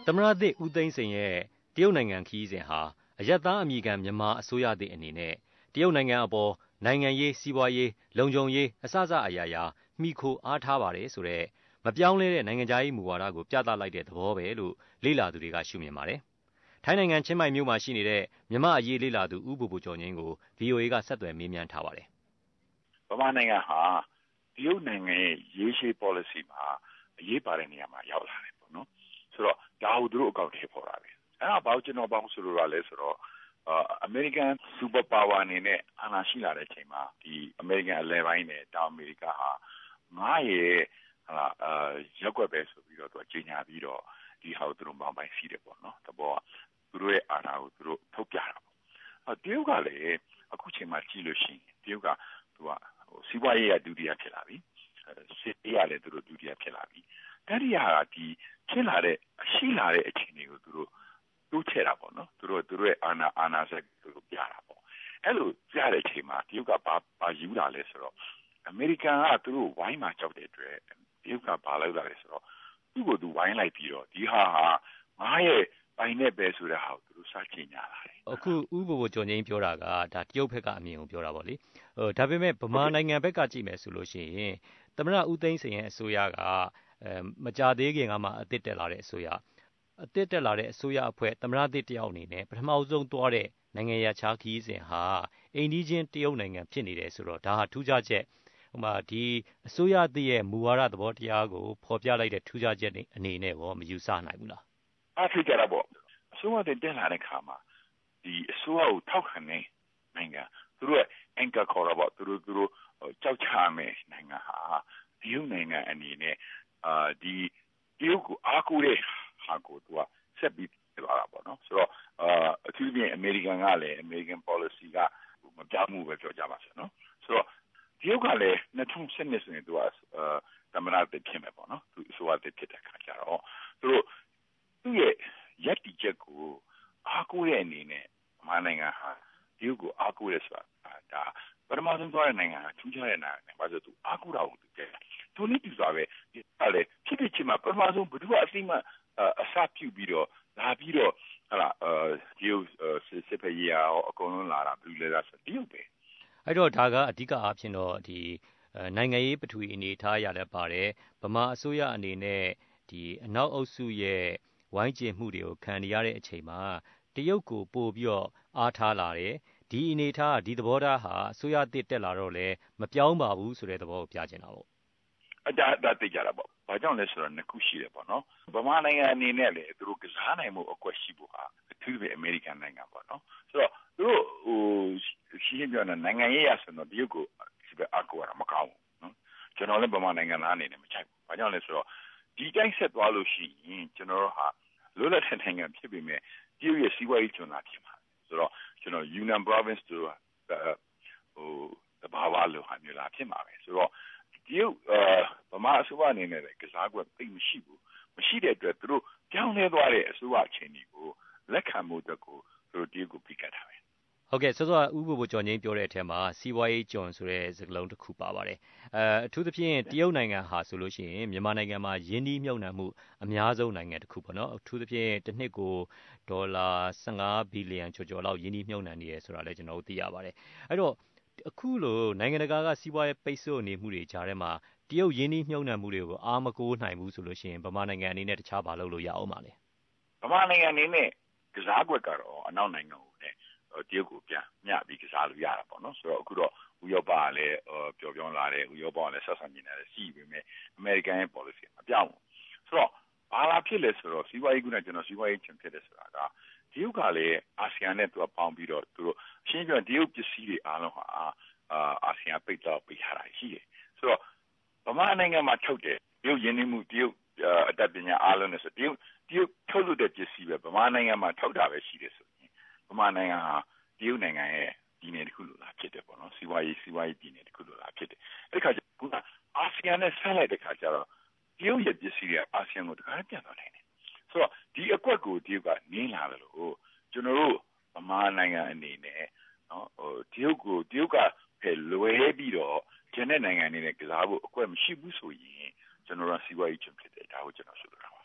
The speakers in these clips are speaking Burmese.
သမ္မတသစ်ဦးသိန်းစိန်ရဲ့တရုတ်နိုင်ငံခရီးစဉ်ဟာအရပ်သားအမည်ခံမြန်မာအစိုးရသစ်အနေနဲ့တရုတ်နိုင်ငံအပေါ်နိုင်ငံရေးစီးပွားရေးလုံခြုံရေးအစအရာရာမှီခိုအားထားပါတယ်ဆိုတဲ့မပြောင်းလဲတဲ့နိုင်ငံခြားရေးမူဝါဒကိုပြသလိုက်တဲ့သဘောပဲလို့လေ့လာသူတွေကရှုမြင်ပါတယ်။ထိုင်းနိုင်ငံချင်းမိုင်မြို့မှာရှိနေတဲ့မြန်မာအရေးလေ့လာသူဦးဘိုဘိုကျော်ငင်းကို VOA ကဆက်သွယ်မေးမြန်းထားပါတယ်။ဗမာနိုင်ငံဟာတရုတ်နိုင်ငံရဲ့ရေးရှေး policy မှာအရေးပါတဲ့နေရာမှာရောက်လာတယ်ပေါ့နော်။ဆိုတော့ဒါကိုသူတို့အကောင့်ထည့်ပေါ်တာပဲ။အဲ့ဒါဘာလို့ကျွန်တော်ဆိုလိုတာလဲဆိုတော့အမေရိကန် super power အနေနဲ့အာဏာရှိလာတဲ့အချိန်မှာဒီအမေရိကန်အလဲပိုင်းနဲ့တောင်အမေရိကဟာငါရဲ့ရက်ွက်ပဲဆိုပြီးတော့သူကြေညာပြီးတော့ဒီဟာကိုသူတို့မောင်းပိုင်းစီးတယ်ပေါ့နော်။တဘောကသူတို့ရဲ့အာဏာကိုသူတို့ထုတ်ပြတာပေါ့။တရုတ်ကလည်းအခုချိန်မှာကြည့်လို့ရှိရင်တရုတ်ကသူကစီးပွားရေးကဒုတိယဖြစ်လာပြီ။စစ်ရေးကလည်းသူတို့ဒုတိယဖြစ်လာပြီ။တတိယကဒီဖြစ်လာတဲ့ရှိလာတဲ့အခြေအနေကိုသူတို့တိုးချဲ့တာပေါ့နော်သူတို့ရဲ့အာဏာစက်သူတို့ပြတာပေါ့အဲ့လိုပြတဲ့အချိန်မှာတရုတ်ကဘာယူလာလဲဆိုတော့အမေရိကန်ကသူတို့ဝိုင်းမှာကြောက်တဲ့အတွက်တရုတ်ကဘာလုပ်လာလဲဆိုတော့သူ့ကိုသူဝိုင်းလိုက်ပြီးတော့ဒီဟာငါရဲ့ပိုင်နဲ့ပဲဆိုတဲ့ဟာကိုသူတို့စချင်ညာလာတယ်အခုဥပဘိုကျော်ငင်းပြောတာကဒါတရုတ်ဘက်ကအမြင်ကိုပြောတာပေါ့လေဒါပေမဲ့ဗမာနိုင်ငံဘက်ကကြည့်မယ်ဆိုလို့ရှိရင်သမ္မတဦးသိန်းစိန်ရဲ့အစိုးရကမကြသေးခင်ကမှအသစ်တက်လာတဲ့အစိုးရအဖွဲ့သမ္မတသစ်တယောက်အနေနဲ့ပထမဆုံးသွားတဲ့နိုင်ငံခြားခရီးစဉ်ဟာအိမ်နီးချင်းတရုတ်နိုင်ငံဖြစ်နေတယ်ဆိုတော့ဒါဟာထူးခြားချက်ဒီအစိုးရသစ်ရဲ့မူဝါဒသဘောတရားကိုဖော်ပြလိုက်တဲ့ထူးခြားချက်အနေနဲ့ရောမယူဆနိုင်ဘူးလားအားဖြစ်ကြတာပေါ့အစိုးရသစ်တက်လာတဲ့ခါမှာဒီအစိုးရကိုထောက်ခံနေနိုင်ငံသူတို့ရဲ့ anchor ခေါ်တာပေါ့သူတို့ကြောက်ချမယ်နိုင်ငံဟာတရုတ်နိုင်ငံအနေနဲ့ဒီတရုတ်ကိုအားကိုးတဲ့ဟာကိုသူကဆက်ပြီးသွားတာပေါ့နော်ဆိုတော့အထူးသဖြင့်အမေရိကန်ကလည်း American policy ကမပြောင်းဘူးပဲပြောကြပါစို့နော်ဆိုတော့တရုတ်ကလည်း2012ဆိုရင်သူကသမ္မတသစ်ဖြစ်မယ်ပေါ့နော်သူအစိုးရသစ်ဖြစ်တဲ့ခါကျတော့သူ့ရဲ့ရပ်တည်ချက်ကိုအားကိုးတဲ့အနေနဲ့မြန်မာနိုင်ငံဟာတရုတ်ကိုအားကိုးရဆိုတာဒါပထမဆုံးသွားတဲ့နိုင်ငံကထူးခြားတဲ့နိုင်ငံဘာလို့သူအားကိုးတာကိုသူကြည့်သူနည်းတူစွာပဲအဲ့လေဖြစ်ချင်းမှာပထမဆုံးဘယ်သူကအသိမှအစပြုပြီးတော့လာပြီးတော့ဟာတရုတ်စစ်ဖက်ရေးရောအကုန်လုံးလာတာဘူးလေလားဆိုတရုတ်ပဲအဲ့တော့ဒါကအဓိကအားဖြင့်တော့ဒီနိုင်ငံရေးပထဝီအနေထားရလည်းပါတယ်ဗမာအစိုးရအနေနဲ့ဒီအနောက်အုပ်စုရဲ့ဝိုင်းကျဉ်မှုတွေကိုခံနေရတဲ့အချိန်မှာတရုတ်ကိုပို့ပြီးတော့အားထားလာတယ်ဒီအနေထားဒီသဘောထားဟာအစိုးရတစ်တက်လာတော့လေမပြောင်းပါဘူးဆိုတဲ့သဘောကိုပြချင်တာပေါ့ဒါသိကြတာပေါ့ဘာကြောင့်လဲဆိုတော့နှစ်ခုရှိတယ်ပေါ့နော်ဗမာနိုင်ငံအနေနဲ့လေသူတို့ကစားနိုင်မှုအကွက်ရှိဖို့ဟာအထူးပဲအမေရိကန်နိုင်ငံပေါ့နော်ဆိုတော့သူတို့ရှင်းပြနေနိုင်ငံရေးရဆိုတော့တရုတ်ကိုဒီပဲအကူရမကောင်းဘူးနော်ကျွန်တော်လည်းဗမာနိုင်ငံသားအနေနဲ့မချိုက်ဘူးဘာကြောင့်လဲဆိုတော့ဒီတိုင်းဆက်သွားလို့ရှိရင်ကျွန်တော်တို့ဟာလွတ်လပ်တဲ့နိုင်ငံဖြစ်ပေမဲ့တရုတ်ရဲ့စီးပွားရေးကျွန်းလာဖြစ်မှာဆိုတော့ကျွန်တော် Yunnan province တို့တဘာဝလိုဟာမျိုးလာဖြစ်မှာပဲဆိုတော့တရုတ်ဗမာအစိုးရအနေနဲ့ကစားကွက်သိမရှိဘူးမရှိတဲ့အတွက်သူတို့ကြောင်းလဲသွားတဲ့အစိုးရအခြေအနေကိုလက်ခံမှုအတွက်ကိုသူတို့တရုတ်ကိုပြကတ်တာပဲဟုတ်ကဲ့စောစောဥပ္ပဘကျော်ငင်းပြောတဲ့အထက်မှာစီးပွားရေးကျွန်ဆိုတဲ့စကားလုံးတစ်ခုပါပါတယ်အထူးသဖြင့်တရုတ်နိုင်ငံဟာဆိုလို့ရှိရင်မြန်မာနိုင်ငံမှာယင်းနှီးမြှုပ်နှံမှုအများဆုံးနိုင်ငံတစ်ခုပေါ့နော်အထူးသဖြင့်တစ်နှစ်ကိုဒေါ်လာ15ဘီလီယံကျော်လောက်ယင်းနှီးမြှုပ်နှံနေရဆိုတာလည်းကျွန်တော်တို့သိရပါတယ်အဲ့တော့အခုလိုနိုင်ငံတကာကစီးပွားရေးပိတ်ဆို့နေမှုတွေကြားထဲမှာတရုတ်ယင်းနှီးမြှုပ်နှံမှုတွေကိုအားမကိုးနိုင်ဘူးဆိုလို့ရှိရင်ဗမာနိုင်ငံအနေနဲ့တခြားဘာလုပ်လို့ရအောင်ပါလဲဗမာနိုင်ငံအနေနဲ့ကစားကွက်ကတော့အနောက်နိုင်ငံကိုလည်းတရုတ်ကိုပြန်မျှပြီးကစားလို့ရတာပေါ့နော်ဆိုတော့အခုတော့ဥရောပကလည်းပျော်ပြောင်းလာတယ်ဥရောပကလည်းဆက်ဆံနေတာလည်းရှိပေမဲ့အမေရိကန်ရဲ့ policy မပြောင်းဘူးဆိုတော့ဘာလာဖြစ်လဲဆိုတော့စီးပွားရေးကကျွန်တော်စီးပွားရေးချင်ဖြစ်တယ်ဆိုတာကတရုတ်ကလည်းအာဆီယံနဲ့သူကပေါင်းပြီးတော့သူတို့ရှင်းပြတရုတ်ပစ္စည်းတွေအားလုံးဟာအာဆီယံပိတ်တော့ပေးထားတာရှိတယ်ဆိုတော့ဗမာနိုင်ငံမှာထုတ်တယ်တရုတ်ယင်းနှိမှုတရုတ်အတတ်ပညာအားလုံးနဲ့ဆိုတရုတ်ထုတ်လို့တဲ့ပစ္စည်းပဲဗမာနိုင်ငံမှာထုတ်တာပဲရှိတယ်ဆိုရင်ဗမာနိုင်ငံဟာတရုတ်နိုင်ငံရဲ့ဒီနယ်တစ်ခုလိုလာဖြစ်တယ်ပေါ့နော်စီးပွားရေးဒီနယ်တစ်ခုလိုလာဖြစ်တယ်အဲ့ဒီခါကျခုနအာဆီယံနဲ့ဆက်လိုက်တဲ့ခါကျတော့တရုတ်ရဲ့ပစ္စည်းတွေအာဆီယံကိုတခါပြန်သွားနိုင်တယ်ဆိုတော့ဒီအကွက်ကိုတရုတ်ကနင်းလာတယ်လို့ကျွန်တော်တို့ဗမာနိုင်ငံအနေနဲ့နော်တရုတ်ကဖယ်လွဲပြီးတော့ကျန်တဲ့နိုင်ငံတွေနဲ့ကစားဖို့အကွက်မရှိဘူးဆိုရင်ကျွန်တော်တို့စီးပွားရေးချင်ဖြစ်တယ်ဒါကိုကျွန်တော်ဆိုလိုတာပါဟ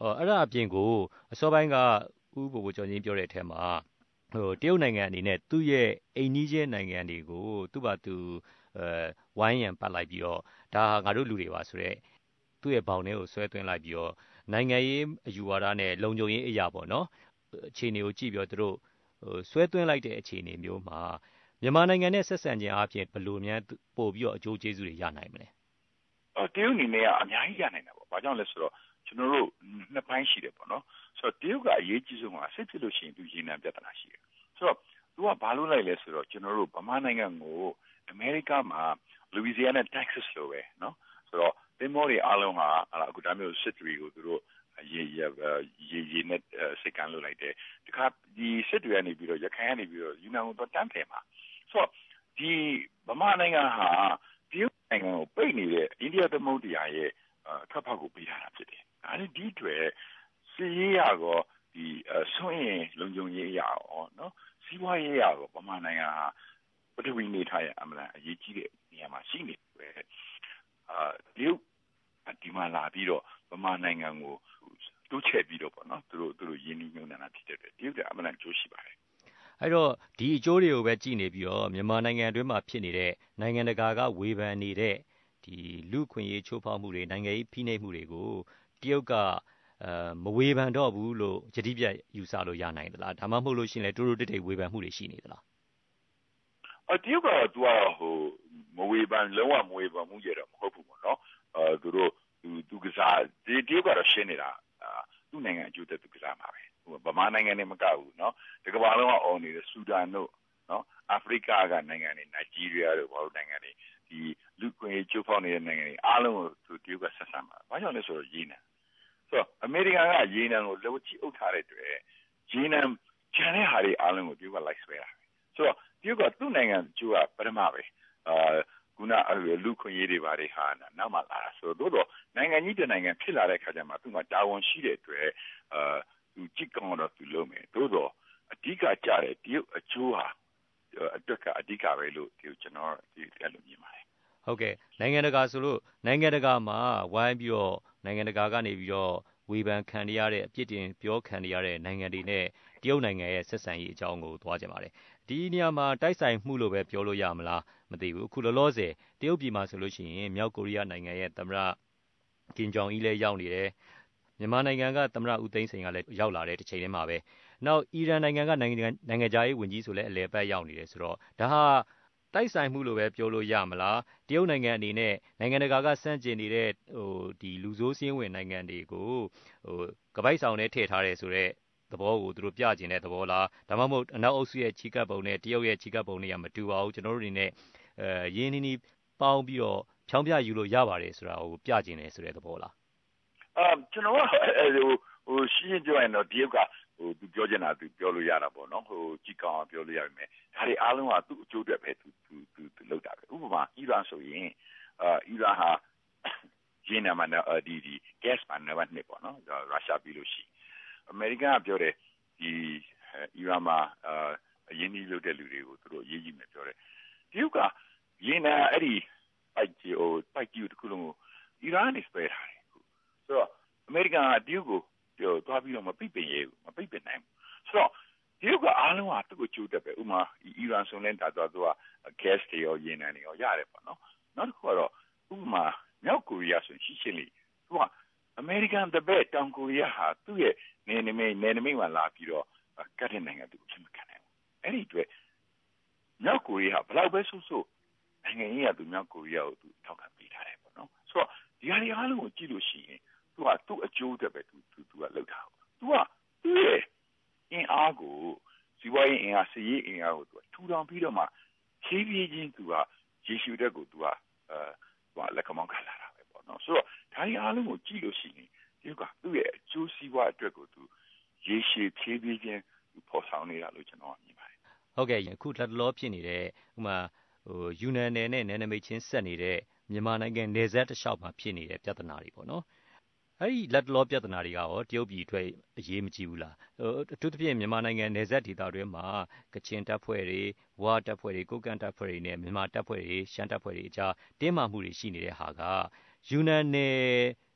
အဲ့ဒါအပြင်ကိုအစောပိုင်းကဦးဘိုဘိုကျော်ကြီးပြောတဲ့အထက်မှာတရုတ်နိုင်ငံအနေနဲ့သူ့ရဲ့အိမ်နီးချင်းနိုင်ငံတွေကိုသူ့ဘာသူဝိုင်းရံပတ်လိုက်ပြီးတော့ဒါငါတို့လူတွေပါဆိုတော့သူ့ရဲ့ဘောင်ထဲကိုဆွဲသွင်းလိုက်ပြီးတော့နိုင်ငံရေးအယူဝါဒနဲ့လုံခြုံရေးအရာပေါ့နော်အခြေအနေကိုကြည့်ပြီးတော့သူတို့ဆွဲသွင်းလိုက်တဲ့အခြေအနေမျိုးမှာမြန်မာနိုင်ငံနဲ့ဆက်ဆံခြင်းအပြင်ဘယ်လိုများပို့ပြီးတော့အကျိုးကျေးဇူးတွေရနိုင်မလဲတရုတ်အနေနဲ့ကအများကြီးရနိုင်တာပေါ့ဘာကြောင့်လဲဆိုတော့ကျွန်တော်တို့နှစ်ပိုင်းရှိတယ်ပေါ့နော်ဆိုတော့တရုတ်ကအရေးကြီးဆုံးကစိတ်ဖြစ်လို့ရှိရင်သူရေနံပြဿနာရှိတယ်ဆိုတော့သူကဘာလို့လိုက်လဲဆိုတော့ကျွန်တော်တို့ဗမာနိုင်ငံကိုအမေရိကမှာ Louisiana Texas လိုပဲเนาะဆိုတော့သင်္ဘောတွေအားလုံးဟာအခုဒါမျိုးစစ်တွေကိုသူတို့ရေနဲ့စိတ်ကမ်းလုပ်လိုက်တယ်တခါဒီစစ်တွေကနေပြီးတော့ရခိုင်ကနေပြီးတော့ယူနန်ကိုတော့တန်းတယ်မှာဆိုတော့ဒီဗမာနိုင်ငံဟာတရုတ်နိုင်ငံကိုပိတ်နေတဲ့အိန္ဒိယသမုဒ္ဒရာရဲ့ထွက်ပေါက်ကိုပေးထားတာဖြစ်တယ်အဲဒီဒီတွေစီးရေးရကောဒီဆွင့်ရင်လုံခြုံရေးရအောင်เนาะစီးပွားရေးရကောဗမာနိုင်ငံဟာပထဝီနေထားရဲ့အမှန်အရေးကြီးတဲ့နေရာမှာရှိနေတယ်တရုတ်ဒီမှာလာပြီးတော့ဗမာနိုင်ငံကိုတိုးချဲ့ပြီးတော့ပေါ့နော်သူတို့ရင်းနှီးမြှုပ်နှံတာဖြစ်တဲ့တရုတ်ကအမှန်အကျိုးရှိပါတယ်အဲ့တော့ဒီအကျိုးတွေကိုပဲကြည့်နေပြီးတော့မြန်မာနိုင်ငံအတွင်းမှာဖြစ်နေတဲ့နိုင်ငံတကာကဝေဖန်နေတဲ့ဒီလူခွင့်ရေးချိုးဖောက်မှုတွေနိုင်ငံရေးဖိနှိပ်မှုတွေကိုတရုတ်ကမဝေဖန်တော့ဘူးလို့ယတိပြတ်ယူဆလို့ရနိုင်သလားဒါမှမဟုတ်လို့ရှိရင်လည်းတိုးတိုးတိတ်တိတ်ဝေဖန်မှုတွေရှိနေသလားတရုတ်ကတော့သူကမဝေဖန်လုံးဝမဝေဖန်မှုရတော့မဟုတ်ဘူးပေါ့နော်သူတို့သူကစားဒီတရုတ်ကတော့ရှင်းနေတာသူ့နိုင်ငံအကျိုးသက်သူကစားမှာပဲဗမာနိုင်ငံနဲ့မကဘူးเนาะဒီကမ္ဘာလုံးကအော်နေတဲ့ဆူဒန်တို့เนาะအာဖရိကကနိုင်ငံတွေနိုင်ဂျီးရီးယားတို့ဘာလို့နိုင်ငံတွေဒီလူခွင့်ရေးချိုးဖောက်နေတဲ့နိုင်ငံတွေအားလုံးကိုတရုတ်ကဆက်ဆံမှာဘာကြောင့်လဲဆိုတော့ရေနံဆိုတော့အမေရိကန်ကရေနံကိုလက်ဝချီအုပ်ထားတဲ့အတွက်ရေနံကျန်တဲ့ဟာတွေအားလုံးကိုတရုတ်ကလိုက်ဆွဲတာဆိုတော့တရုတ်ကသူ့နိုင်ငံအကျိုးကပထမပဲခုနလူခွင့်ရေးတွေဘာတွေဟာနောက်မှလာတာဆိုတော့နိုင်ငံကြီးတစ်နိုင်ငံဖြစ်လာတဲ့ခါကျမှသူ့မှာတာဝန်ရှိတဲ့အတွက်သူကြည့်ကောင်းတော့သူလုပ်မယ်သို့တော့အဓိကကြတယ်တရုတ်အကျိုးဟာအတွက်ကအဓိကပဲလို့ကျွန်တော်ဒီအဲ့လိုမြင်ပါတယ်ဟုတ်ကဲ့နိုင်ငံတကာဆိုလို့နိုင်ငံတကာမှာဝိုင်းပြီးတော့နိုင်ငံတကာကနေပြီးတော့ဝေဖန်ခံရတဲ့အပြစ်တင်ပြောခံရတဲ့နိုင်ငံတွေနဲ့တရုတ်နိုင်ငံရဲ့ဆက်ဆံရေးအကြောင်းကိုသွားကြပါတယ်ဒီနေရာမှာတိုက်ဆိုင်မှုလို့ပဲပြောလို့ရမလားမသိဘူးအခုလောလောဆယ်တရုတ်ပြည်မှာဆိုလို့ရှိရင်မြောက်ကိုရီးယားနိုင်ငံရဲ့သမ္မတကင်ဂျုံအီလည်းရောက်နေတယ်မြန်မာနိုင်ငံကသမ္မတဦးသိန်းစိန်ကလည်းရောက်လာတဲ့တစ်ချိန်တည်းမှာပဲနောက်အီရန်နိုင်ငံကနိုင်ငံခြားရေးဝန်ကြီးဆိုလည်းအလယ်ပတ်ရောက်နေတယ်ဆိုတော့ဒါဟာတိုက်ဆိုင်မှုလို့ပဲပြောလို့ရမလားတရုတ်နိုင်ငံအနေနဲ့နိုင်ငံတကာကစန့်ကျင်နေတဲ့ဒီလူဆိုးစင်းဝင်နိုင်ငံတွေကိုကပိုက်ဆောင်နဲ့ထည့်ထားတယ်ဆိုတော့သဘောကိုသူတို့ပြကျင်တဲ့သဘောလားဒါမှမဟုတ်အနောက်အုပ်စုရဲ့ချီကပ်ပုံနဲ့တရုတ်ရဲ့ချီကပ်ပုံတွေကမတူပါဘူးကျွန်တော်တို့အနေနဲ့ရင်းနှီးနှီးပေါင်းပြီးတော့ဖြောင်းပြယူလို့ရပါတယ်ဆိုတာကိုပြကျင်တယ်ဆိုတဲ့သဘောလားကျွန်တော်ကရှင်းရှင်းပြောရင်တော့တရုတ်ကသူပြောချင်တာသူပြောလို့ရတာပေါ့နော်ကြည့်ကောင်းအောင်ပြောလို့ရပြီမယ်ဒါတွေအားလုံးကသူ့အကျိုးအတွက်ပဲသူလုပ်တာပဲဥပမာအီရန်ဆိုရင်အီရန်ဟာရေနံမှာဒီ gas မှာနံပါတ်1ပေါ့နော်ရုရှားပြီးလို့ရှိအမေရိကန်ကပြောတယ်ဒီအီရန်မှာအရင်ကြီးလုပ်တဲ့လူတွေကိုသူတို့အရေးကြီးမယ်ပြောတယ်တရုတ်ကရေနံအဲ့ဒီပိုက်ကြီးတစ်ခုလုံးကိုအီရန်နဲ့ဆွဲထားတယ်ဆိုတော့အမေရိကန်ကတရုတ်ကိုသွားပြီးတော့မပိတ်ပင်ရေးဘူးမပိတ်ပင်နိုင်ဘူးဆိုတော့တရုတ်ကအားလုံးကသူ့ကိုကြိုးတက်ပဲဥမာအီရန်ဆိုရင်ဒါတော့သူက gas တွေရောရေနံတွေရောရတယ်ပေါ့နော်နောက်တစ်ခုကတော့ဥပမာမြောက်ကိုရီးယားဆိုရင်ရှင်းလေသူကအမေရိကန်တပည့်တောင်ကိုရီးယားဟာသူ့ရဲ့နယ်နိမိတ်မှာလာပြီးတော့ကတ်တဲ့နိုင်ငံသူအဖြစ်မခံနိုင်ဘူးအဲ့ဒီအတွက်မြောက်ကိုရီးယားဘယ်လောက်ပဲဆိုးဆိုးနိုင်ငံရေးကသူမြောက်ကိုရီးယားကိုသူထောက်ခံပေးထားတယ်ပေါ့နော်ဆိုတော့ဒီဟာတွေအားလုံးကိုကြည့်လို့ရှိရင်သူကသူ့အကျိုးအတွက်ပဲသူကလုပ်တာသူကသူ့ရဲ့အင်အားကိုစီးပွားရေးအင်အားစစ်ရေးအင်အားကိုသူကထူထောင်ပြီးတော့မှဖြည်းဖြည်းချင်းသူကရေရှည်တဲ့ကိုသူကလက်ကမောင်းခံလာတာပဲပေါ့နော်ဆိုတော့ဒါတွေအားလုံးကိုကြည့်လို့ရှိရင်ဒီကသူ့ရဲ့အကျိုးစီးပွားအတွက်ကိုသူရေရှည်ဖြည်းဖြည်းချင်းဖော်ဆောင်နေတာလို့ကျွန်တော်မြင်ပါတယ်ဟုတ်ကဲ့အခုလက်တလောဖြစ်နေတဲ့ဥမာယူနန်နယ်နဲ့နယ်နိမိတ်ချင်းဆက်နေတဲ့မြန်မာနိုင်ငံနယ်စပ်တစ်လျှောက်မှာဖြစ်နေတဲ့ပြဿနာတွေပေါ့နော်အဲ့ဒီလက်တလောပြဿနာတွေကရောတရုတ်ပြည်အတွက်အရေးမကြီးဘူးလားအထူးသဖြင့်မြန်မာနိုင်ငံနယ်စပ်ဒေသတွင်းမှာကချင်တပ်ဖွဲ့တွေဝါတပ်ဖွဲ့တွေကိုကန့်တပ်ဖွဲ့တွေနဲ့မြန်မာတပ်ဖွဲ့တွေရှမ်းတပ်ဖွဲ့တွေအကြားတင်းမာမှုတွေရှိနေတဲ့ဟာကယူနန်နယ်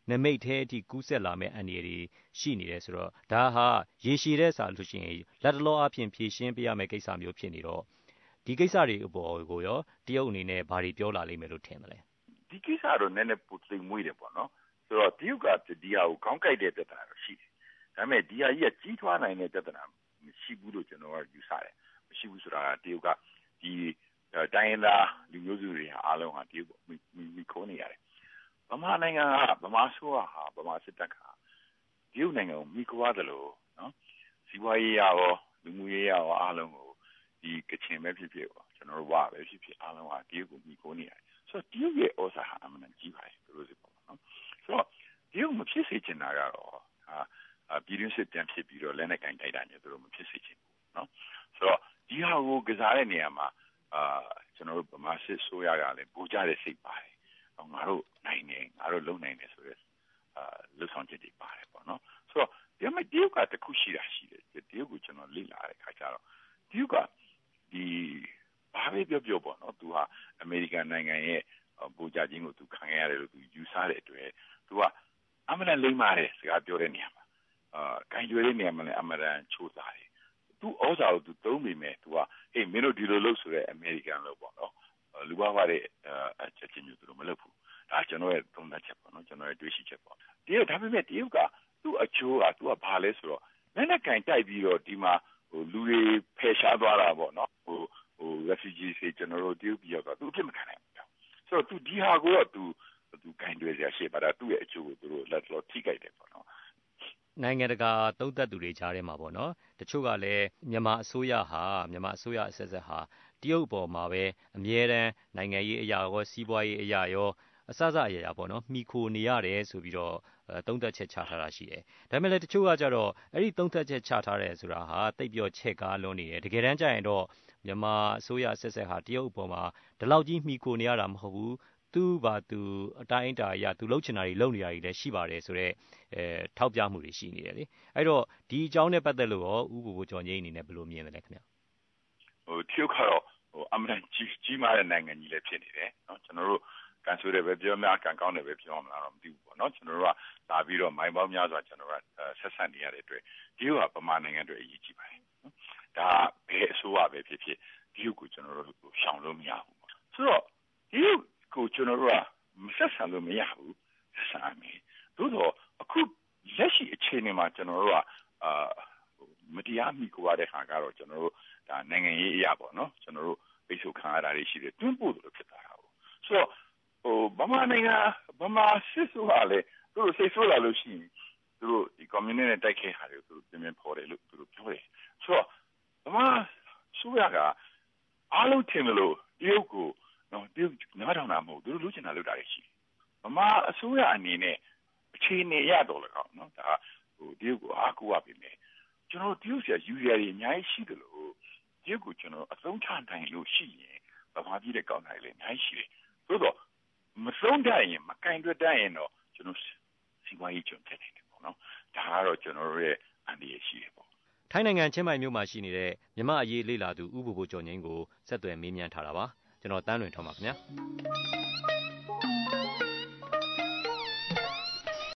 နမိတ်ထဲအထိကူးစက်လာမဲ့အန္တရာယ်တွေရှိနေတယ်ဆိုတော့ဒါဟာရေရှည်တဲ့စာလို့ရှိရင်လက်တလောအဖြစ်ဖြည့်ရှင်းပေးရမယ့်ကိစ္စမျိုးဖြစ်နေတော့ဒီကိစ္စတွေအပေါ်ကိုရောတရုတ်အနေနဲ့ဘာတွေပြောလာလိမ့်မယ်လို့ထင်မလဲဒီကိစ္စတော့နည်းနည်းပိုသိမ်မွေးတယ်ပေါ့နော်ဆိုတော့တရုတ်ကဒီဟာကိုခေါင်းကိုက်တဲ့ပြဿနာတော့ရှိတယ်ဒါပေမဲ့ဒီဟာကြီးကကြီးထွားနိုင်တဲ့ပြဿနာမရှိဘူးလို့ကျွန်တော်ကယူဆတယ်မရှိဘူးဆိုတာကတရုတ်ကဒီတိုင်းရင်းသားလူမျိုးစုတွေအားလုံးဟာတရုတ်မိခိုးနေရတယ်ဗမာနိုင်ငံကဗမာဆိုးဟာဗမာစစ်တပ်ကတရုတ်နိုင်ငံကိုမိခိုးရတယ်လို့နော်စီးပွားရေးရောလူမှုရေးရောအားလုံးကိုဒီကချင်ပဲဖြစ်ဖြစ်ပေါ့ကျွန်တော်တို့ဝါပဲဖြစ်ဖြစ်အားလုံးဟာတရုတ်ကိုမိခိုးနေရတယ်ဆိုတော့တရုတ်ရဲ့ဩဇာဟာအမှန်ကြီးပါတယ်သူတို့စီပေါ့နော်ဆိုတော့တရုတ်မဖြစ်စေချင်တာကတော့ပြည်တွင်းစစ်ပြန်ဖြစ်ပြီးတော့လက်နက်ကင်တိုက်တာညသူတို့မဖြစ်စေချင်ဘူးနော်ဆိုတော့ဒီဟာကိုကစားတဲ့နေရာမှာကျွန်တော်တို့ဗမာစစ်ဆိုရကလည်းပူကြတဲ့စိတ်ပါတယ်ငါတို့နိုင်နေငါတို့လုံနိုင်နေဆိုရဲလှုပ်ဆောင်ချက်တွေပါတယ်ပေါ့နော်ဆိုတော့ဒီမှာတရုတ်ကတခုရှိတာရှိတယ်တရုတ်ကိုကျွန်တော်လေ့လာတဲ့အခါကျတော့တရုတ်ကဒီဘာပဲပြောပေါ့နော်သူဟာအမေရိကန်နိုင်ငံရဲ့ပူကြခြင်းကိုသူခံရတယ်လို့သူယူဆတဲ့အတွက်သူကအမှန်တန်လိမ့်မာတဲ့စကားပြောတဲ့နေရာမှာခိုင်ကျွေးတဲ့နေရာမှာလည်းအမှန်တန်ချိုးစားတယ်သူဩဇာကိုသူသုံးမိမယ်သူကဟေးမင်းတို့ဒီလိုလုပ်ဆိုတဲ့အမေရိကန်လို့ပေါ့နော်လူဘာဝတဲ့အချက်ချင်းမျိုးသူတို့မလုပ်ဘူးဒါကျွန်တော်ရဲ့သုံးသပ်ချက်ပေါ့နော်ကျွန်တော်ရဲ့တွေးရှိချက်ပေါ့တရုတ်ဒါပေမဲ့တရုတ်ကသူ့အချိုးကသူကဘာလဲဆိုတော့လက်နက်ကင်တိုက်ပြီးတော့ဒီမှာလူတွေဖယ်ရှားသွားတာပေါ့နော်refugee တွေကျွန်တော်တို့တရုတ်ပြည်တော့သူအဖြစ်မခံနိုင်ဘူးဆိုတော့သူဒီဟာကိုတော့သူဂိုင်းတွေရရှိပါတာသူ့ရဲ့အချိုးကိုသူတို့လက်တော်ထိကြိုက်တယ်ပေါ့နော်နိုင်ငံတကာသုံးသပ်သူတွေကြားထဲမှာပေါ့နော်တချို့ကလည်းမြန်မာအစိုးရအဆက်ဆက်ဟာတရုတ်ပေါ်မှာပဲအမြဲတမ်းနိုင်ငံရေးအရာရောစီးပွားရေးအရာရောအစအရာပေါ့နော်မိခိုနေရတယ်ဆိုပြီးတော့သုံးသပ်ချက်ချထားတာရှိတယ်ဒါပေမဲ့လည်းတချို့ကကြတော့အဲ့ဒီသုံးသပ်ချက်ချထားတယ်ဆိုတာဟာတိတ်ပြောချဲ့ကားလွန်နေတယ်တကယ်တမ်းကျရင်တော့မြန်မာအစိုးရဆက်ဆက်ဟာတရုတ်ပေါ်မှာဒီလောက်ကြီးမိခိုနေရတာမဟုတ်ဘူးသူအတိုင်းအတာအရသူလှုပ်ချင်တာတွေလုပ်နေတာတွေလည်းရှိပါတယ်ဆိုတော့ထောက်ပြမှုတွေရှိနေတယ်လေအဲ့တော့ဒီအကြောင်းနဲ့ပတ်သက်လို့ရောဦးဘိုဘိုကျော်ငိမ့်အနေနဲ့ဘယ်လိုမြင်လဲခင်ဗျတရုတ်ကတော့အမှန်တန်ကြီးမားတဲ့နိုင်ငံကြီးလည်းဖြစ်နေတယ်နော်ကျွန်တော်တို့ကန်ဆိုးတယ်ပဲပြောများကန်ကောင်းတယ်ပဲပြောမလားတော့မသိဘူးပေါ့နော်ကျွန်တော်တို့ကလာပြီးတော့မိုင်ပေါင်းများစွာကျွန်တော်တို့ဆက်ဆက်နေရတဲ့အတွက်တရုတ်ကဗမာနိုင်ငံအတွက်အရေးကြီးပါတယ်နော်ဒါဘယ်အစိုးရပဲဖြစ်ဖြစ်တရုတ်ကိုကျွန်တော်တို့ရှောင်လို့မရဘူးဆိုတော့တရုတ်ကိုကျွန်တော်တို့ကမဆက်ဆံလို့မရဘူးဆက်ဆံမယ်သို့တော့အခုလက်ရှိအခြေအနေမှာကျွန်တော်တို့ကမတရားမိကိုရတဲ့ဟာကတော့ကျွန်တော်တို့ဒါနိုင်ငံရေးအရာပေါ့နော်ကျွန်တော်တို့ပိတ်ဆို့ခံရတာတွေရှိတယ်တွန်းပို့တယ်လို့ဖြစ်သွားတာပေါ့ဆိုတော့ဗမာနိုင်ငံဗမာစစ်ဆိုးကလည်းသူတို့စိတ်ဆိုးလာလို့ရှိရင်သူတို့ဒီကွန်မြူနတီနဲ့တိုက်ခိုက်တာတွေကိုသူတို့ပြင်ဖော်တယ်လို့သူတို့ပြောတယ်ဆိုတော့ဗမာဆိုးရကအားလုံးထင်လို့တရုတ်ကိုနော်တရုတ်နားထောင်တာမဟုတ်သူတို့လူချင်တာလုပ်တာတွေရှိဗမာအစိုးရအနေနဲ့အခြေအနေရတော့လည်းကောင်းနော်ဒါတရုတ်ကိုအားကိုးရပြီမယ်ကျွန်တော်တရုတ်ဆရာယူရည်အများကြီးရှိတယ်လို့တရုတ်ကိုကျွန်တော်အသုံးချနိုင်လို့ရှိရင်ဗမာပြည်တဲ့ကောင်းတာလည်းအများကြီးရှိတယ်သို့တော့မဆုံးတတ်ရင်မကင်တွက်တတ်ရင်တော့ကျွန်တော်စီးပွားရေးကျွန်တော်ဖြစ်နေတယ်ပေါ့နော်ဒါကတော့ကျွန်တော်ရဲ့အန္တရာယ်ရှိတယ်ပေါ့ထိုင်းနိုင်ငံချင်းမိုင်မြို့မှာရှိနေတဲ့မြမအရေးလေ့လာသူဦးဘိုဘိုကျော်ငိမ့်ကိုဆက်သွယ်မေးမြန်းထားတာပါကျွန်တော်တန်းလွင်ထောင်းပါခင်ဗျာ